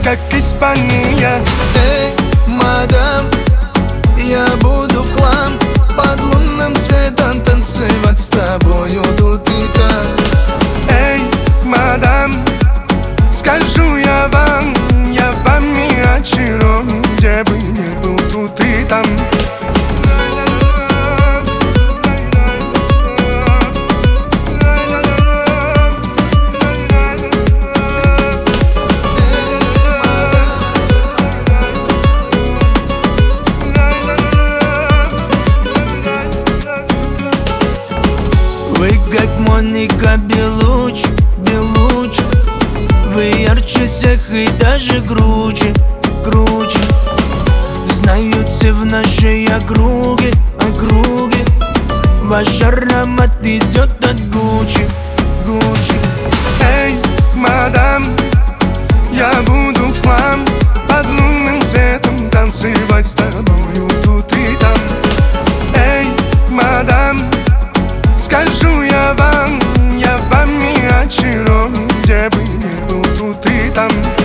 как Испания. Эй, мадам, я буду в хлам под лунным светом танцевать с тобою тут и там. Эй, мадам, скажу я вам не очарован, где бы ни был тут и там. Вы как Моника Белуччи, Белуччи. Вы ярче всех и даже круче, круче. Знают все в нашей округе, округе. Ваш аромат идет от Гуччи, Гуччи. Эй, мадам, я буду в хлам под лунным светом танцевать с тобою тут и там. Эй, мадам, скажу я вам не очарован, где бы ни был тут и там.